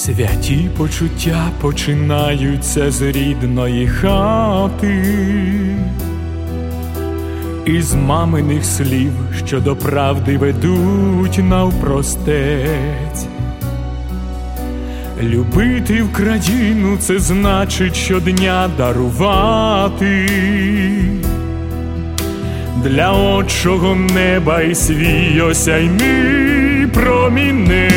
Святі почуття починаються з рідної хати, із маминих слів, що до правди ведуть навпростець. Любити в країну – це значить щодня дарувати для отчого неба і свій осяйний промінець.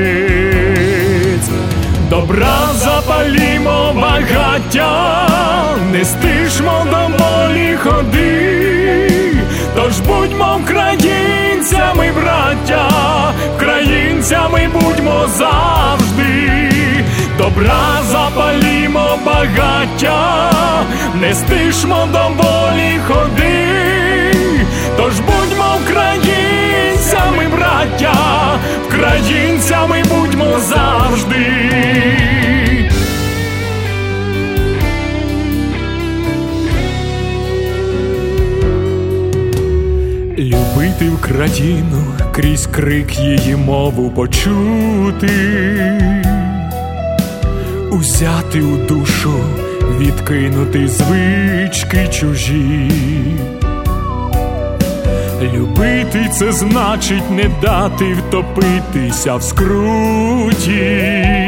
Добра запалімо багаття, не стишмо до волі ходи, тож будьмо українцями, браття, українцями будьмо завжди. Добра запалімо багаття, не стишмо до волі ходи, тож будьмо українцями, браття, українцями будьмо завжди. Любити в країну, крізь крик її мову почути, узяти у душу, відкинути звички чужі. Любити – це значить не дати втопитися в скруті,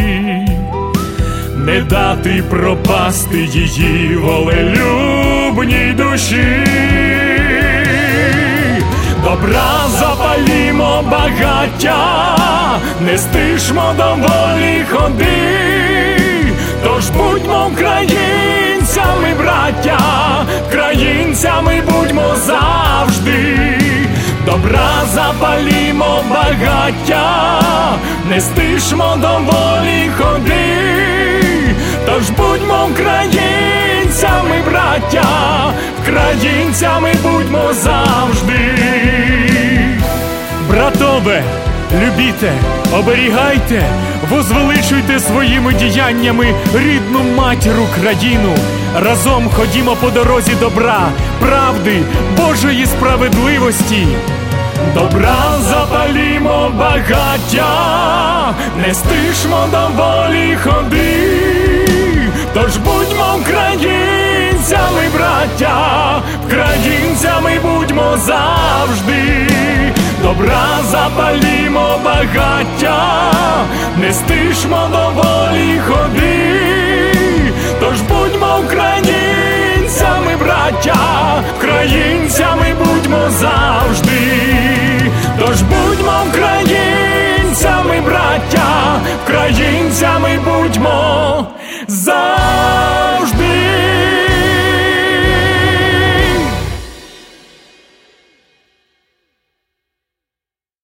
не дати пропасти її волелюбній душі. Добра запалімо багаття, не стишмо до волі ходи, тож будьмо українцями, браття, українцями будьмо завжди. Добра запалімо багаття, не стишмо до волі ходи, тож будьмо українцями, браття, українцями будьмо завжди. Братове, любіте, оберігайте, возвеличуйте своїми діяннями рідну матір Україну. Разом ходімо по дорозі добра, правди, Божої справедливості. Добра запалімо багаття, не стишмо до волі ходи, тож будьмо українцями, браття, українцями будьмо завжди. Добра запалімо багаття, не стишмо до волі ходи, тож будьмо українцями, браття, українцями будьмо завжди. Тож будьмо українцями, браття, українцями будьмо завжди.